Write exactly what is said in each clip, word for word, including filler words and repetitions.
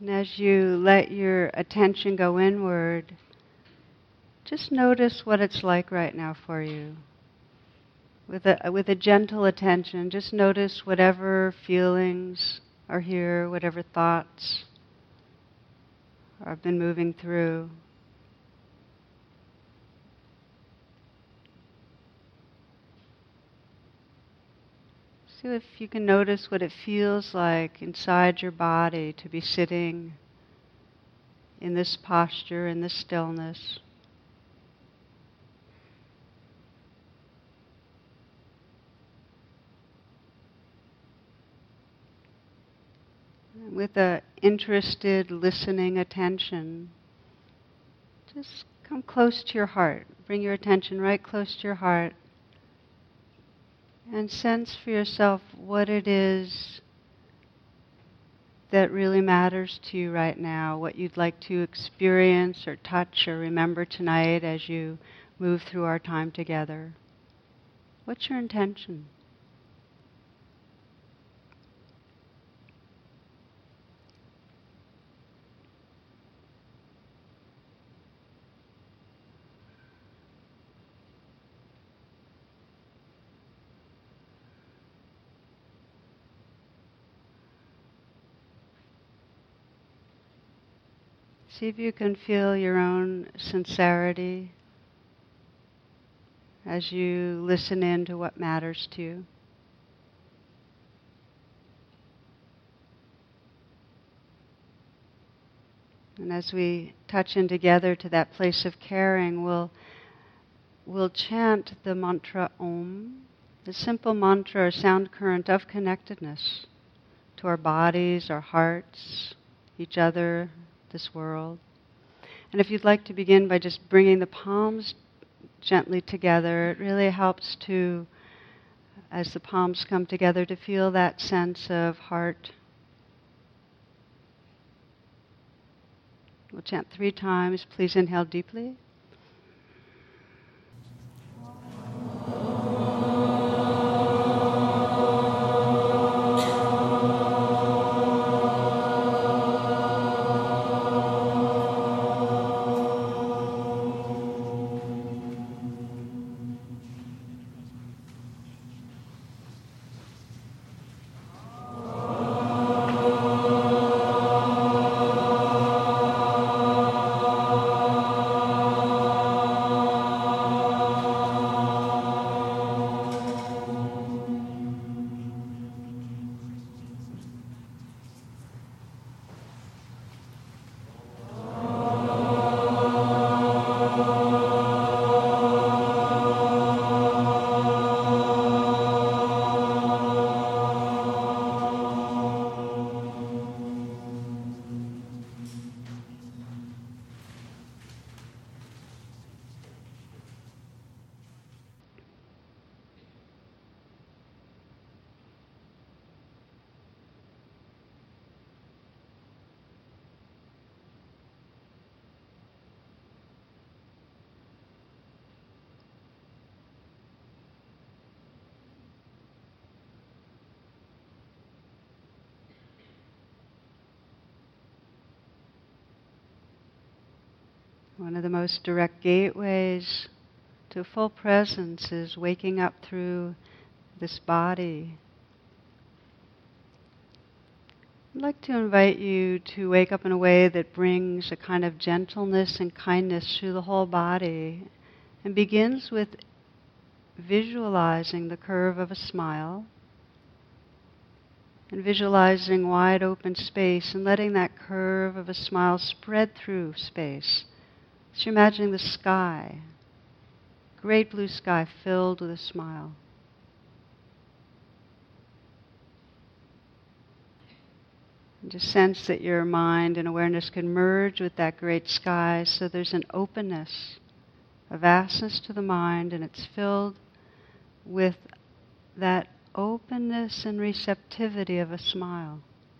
And as you let your attention go inward, just notice what it's like right now for you. With a, with a gentle attention, just notice whatever feelings are here, whatever thoughts have been moving through. See if you can notice what it feels like inside your body to be sitting in this posture, in this stillness. With an interested, listening attention, just come close to your heart. Bring your attention right close to your heart and sense for yourself what it is that really matters to you right now, what you'd like to experience or touch or remember tonight as you move through our time together. What's your intention? See if you can feel your own sincerity as you listen in to what matters to you. And as we touch in together to that place of caring, we'll, we'll chant the mantra Om, the simple mantra or sound current of connectedness to our bodies, our hearts, each other, this world. And if you'd like to begin by just bringing the palms gently together, it really helps to, as the palms come together, to feel that sense of heart. We'll chant three times. Please inhale deeply. One of the most direct gateways to full presence is waking up through this body. I'd like to invite you to wake up in a way that brings a kind of gentleness and kindness through the whole body and begins with visualizing the curve of a smile and visualizing wide open space and letting that curve of a smile spread through space. So you're imagining the sky, great blue sky filled with a smile. And just sense that your mind and awareness can merge with that great sky so there's an openness, a vastness to the mind, and it's filled with that openness and receptivity of a smile.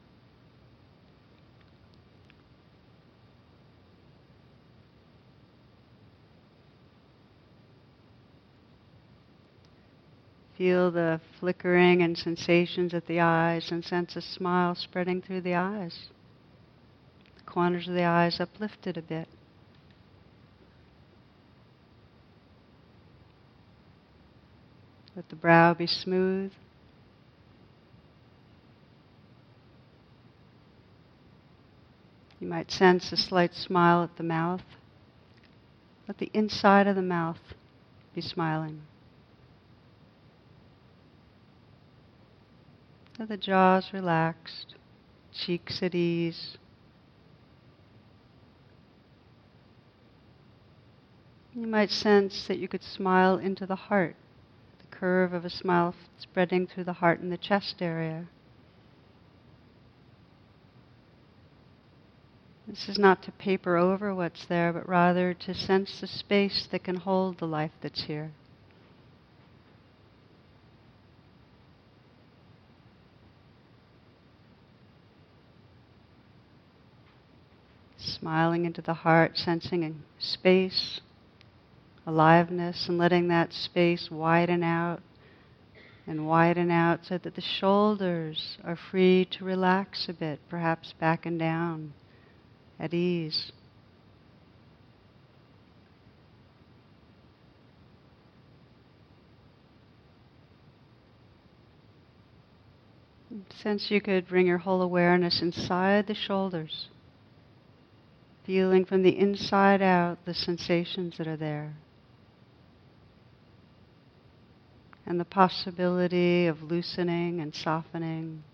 Feel the flickering and sensations at the eyes and sense a smile spreading through the eyes. corners of the eyes uplifted a bit. Let the brow be smooth. You might sense a slight smile at the mouth. Let the inside of the mouth be smiling. Let the jaws relaxed, cheeks at ease. You might sense that you could smile into the heart, the curve of a smile spreading through the heart and the chest area. This is not to paper over what's there, but rather to sense the space that can hold the life that's here. Smiling into the heart, sensing space, aliveness, and letting that space widen out and widen out so that the shoulders are free to relax a bit, perhaps back and down, at ease. Sense you could bring your whole awareness inside the shoulders, feeling from the inside out the sensations that are there, and the possibility of loosening and softening.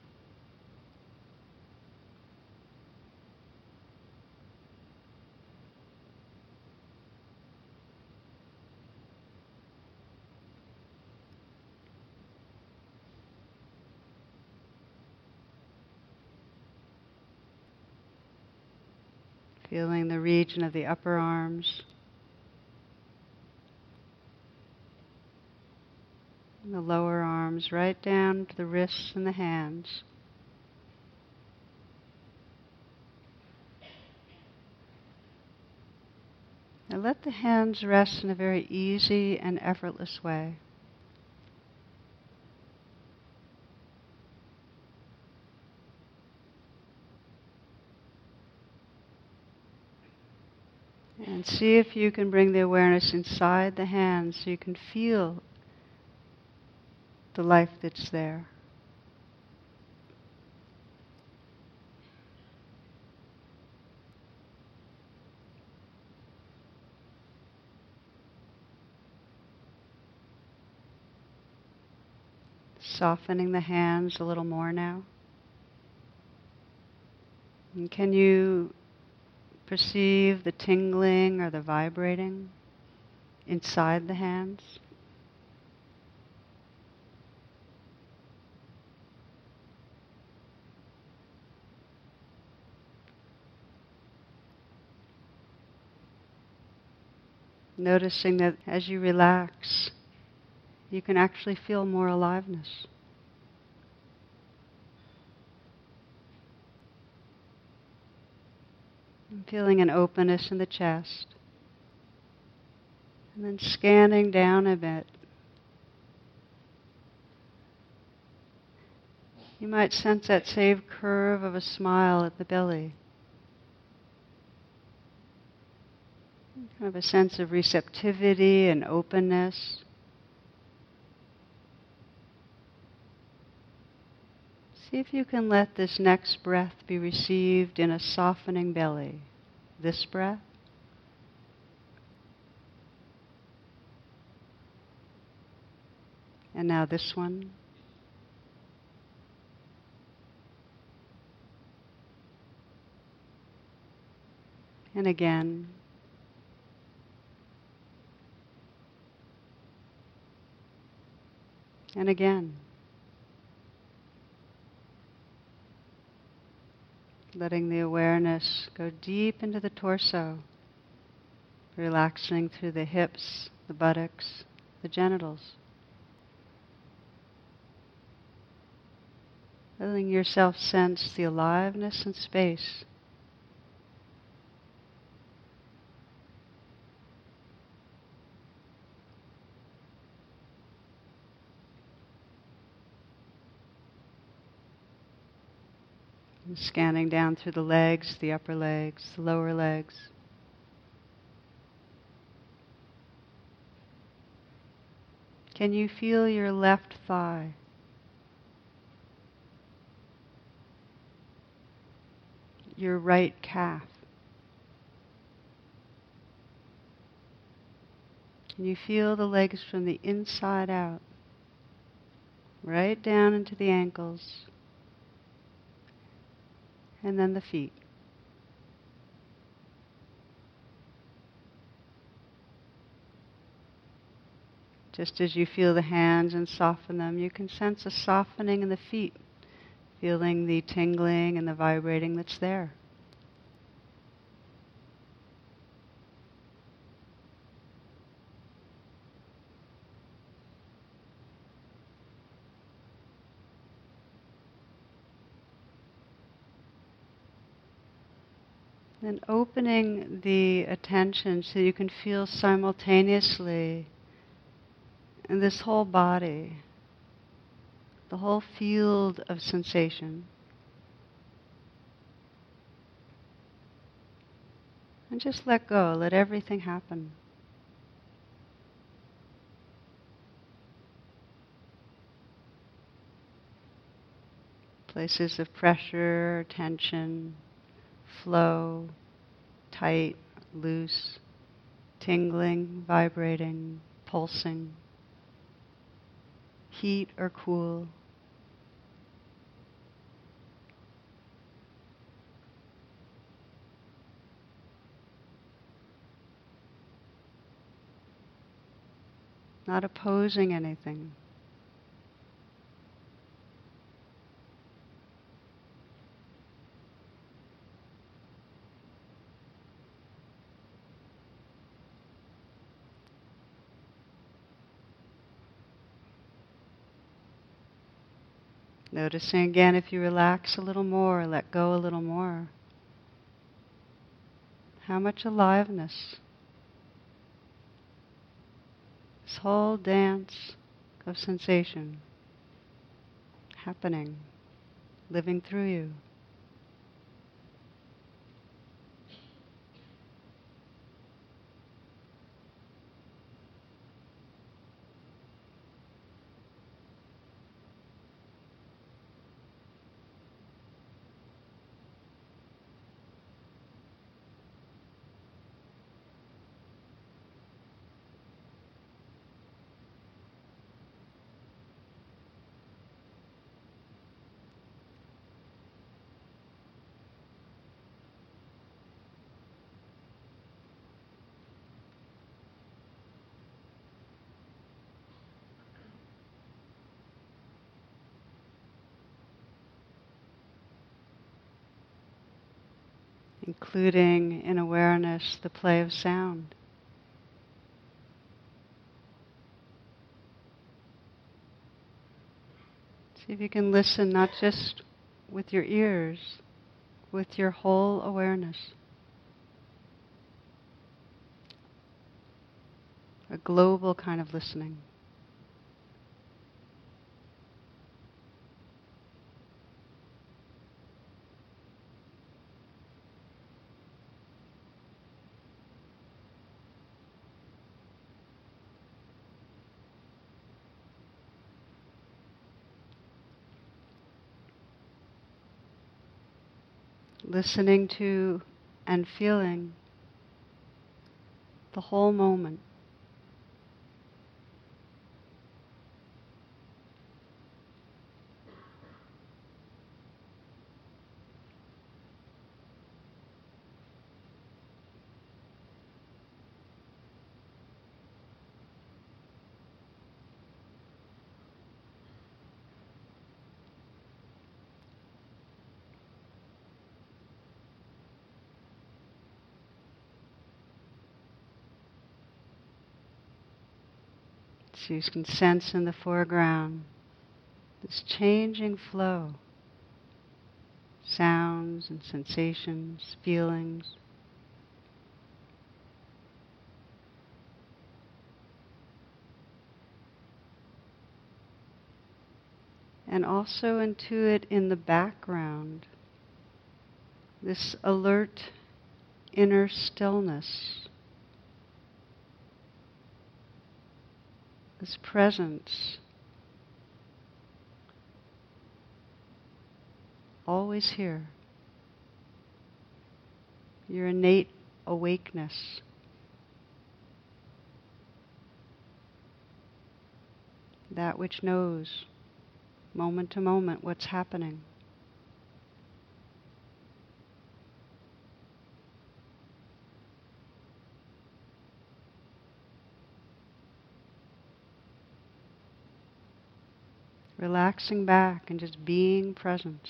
Feeling the region of the upper arms, and the lower arms, right down to the wrists and the hands. And let the hands rest in a very easy and effortless way. And see if you can bring the awareness inside the hands so you can feel the life that's there. Softening the hands a little more now. And can you perceive the tingling or the vibrating inside the hands? Noticing that as you relax, you can actually feel more aliveness. And feeling an openness in the chest. And then scanning down a bit. You might sense that same curve of a smile at the belly. Kind of a sense of receptivity and openness. See if you can let this next breath be received in a softening belly. This breath. And now this one. And again. And again. Letting the awareness go deep into the torso, relaxing through the hips, the buttocks, the genitals. Letting yourself sense the aliveness and space. Scanning down through the legs, the upper legs, the lower legs. Can you feel your left thigh? Your right calf? Can you feel the legs from the inside out? Right down into the ankles. And then the feet. Just as you feel the hands and soften them, you can sense a softening in the feet, feeling the tingling and the vibrating that's there. Then opening the attention so you can feel simultaneously in this whole body, the whole field of sensation. And just let go, let everything happen. Places of pressure, tension, flow, tight, loose, tingling, vibrating, pulsing, heat or cool. Not opposing anything. Noticing again if you relax a little more, let go a little more. How much aliveness. This whole dance of sensation happening, living through you. Including in awareness the play of sound. See if you can listen not just with your ears, with your whole awareness. A global kind of listening. Listening to and feeling the whole moment. So you can sense in the foreground this changing flow, sounds and sensations, feelings. And also intuit in the background this alert inner stillness, this presence, always here, your innate awakeness. That which knows, moment to moment, what's happening. Relaxing back and just being present.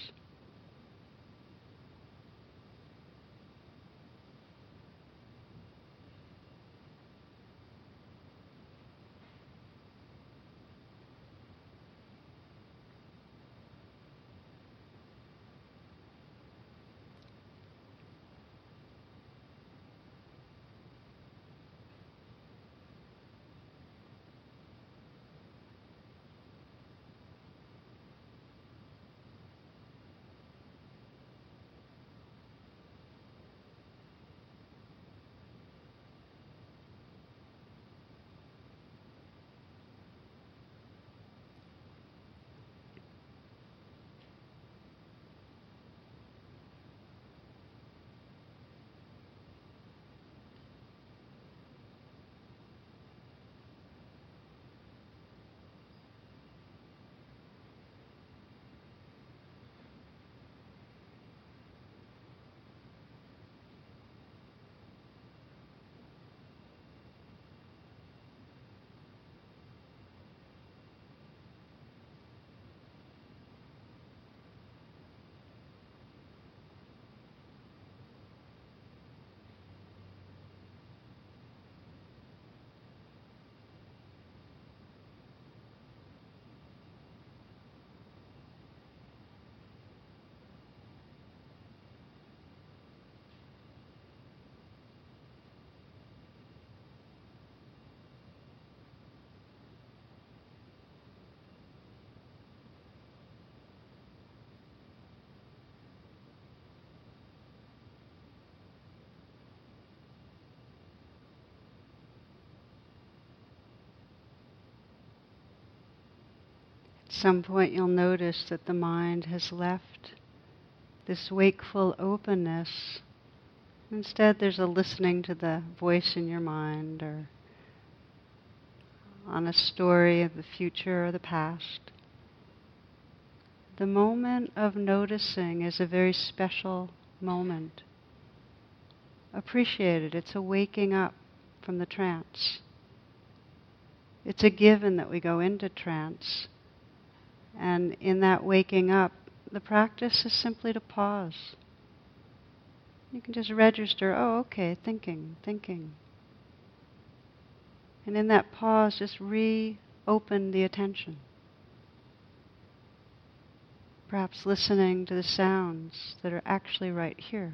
At some point you'll notice that the mind has left this wakeful openness. Instead there's a listening to the voice in your mind or on a story of the future or the past. The moment of noticing is a very special moment. Appreciate it. It's a waking up from the trance. It's a given that we go into trance. And in that waking up, the practice is simply to pause. You can just register, oh, okay, thinking, thinking. And in that pause, just reopen the attention. Perhaps listening to the sounds that are actually right here.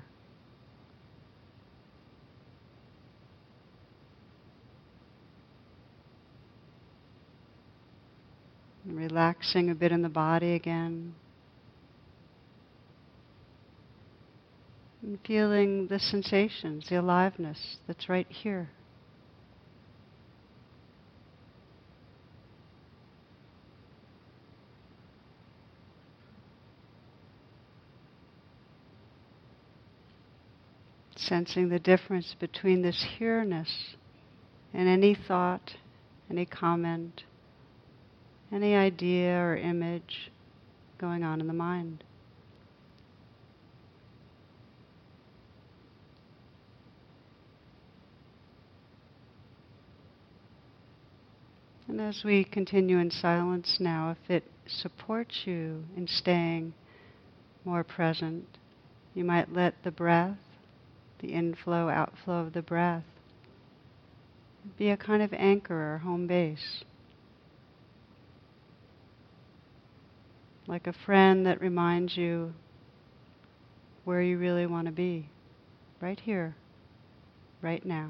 And relaxing a bit in the body again. And feeling the sensations, the aliveness that's right here. Sensing the difference between this here-ness and any thought, any comment, any idea or image going on in the mind. And as we continue in silence now, if it supports you in staying more present, you might let the breath, the inflow, outflow of the breath, be a kind of anchor or home base. Like a friend that reminds you where you really want to be, right here, right now.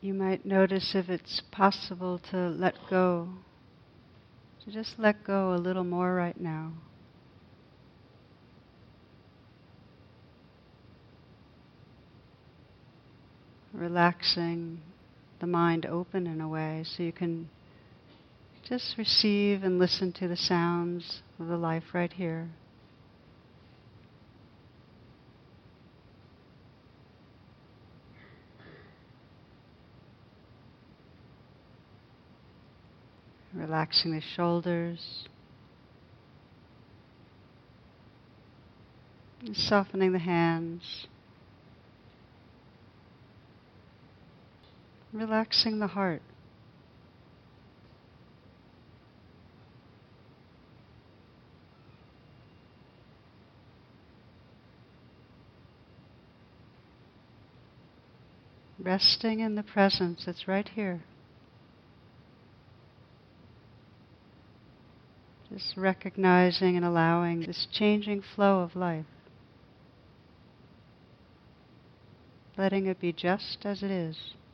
you might notice if it's possible to let go, to just let go a little more right now. Relaxing the mind open in a way so you can just receive and listen to the sounds of the life right here. Relaxing the shoulders, and softening the hands, relaxing the heart. Resting in the presence that's right here. Just recognizing and allowing this changing flow of life. Letting it be just as it is.